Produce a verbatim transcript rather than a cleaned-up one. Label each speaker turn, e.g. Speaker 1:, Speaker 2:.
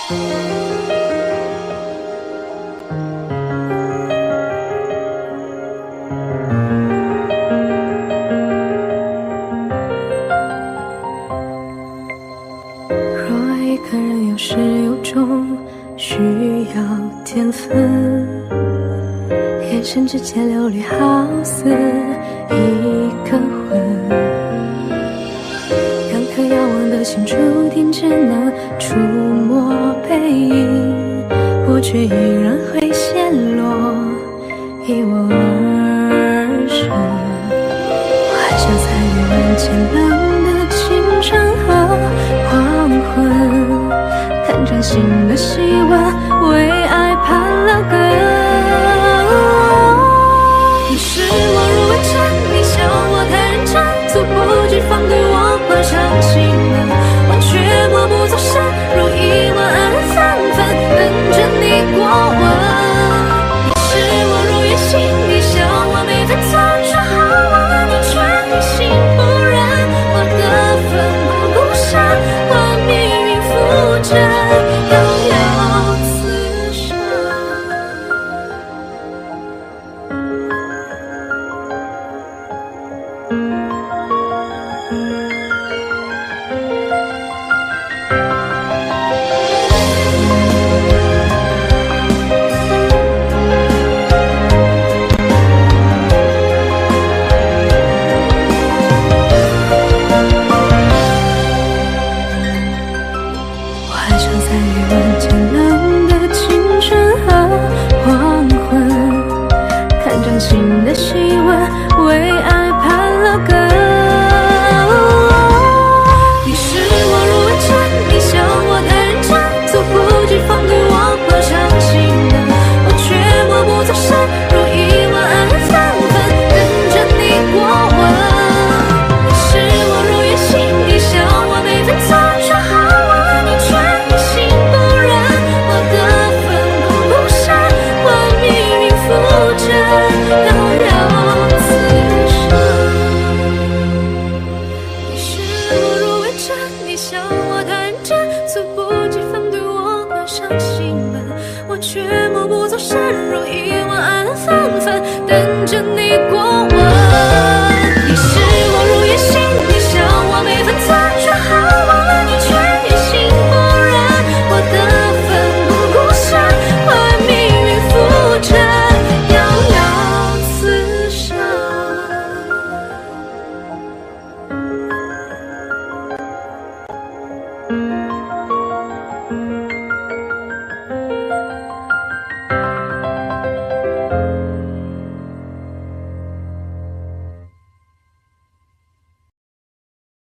Speaker 1: 若一个人有始有终，需要天分，眼神之间流离好似一个魂，两颗遥望的心注定只能触摸背影，我却依然会陷落，一无而生。我还想参与人间冷的清晨和黄昏，看掌心的细纹为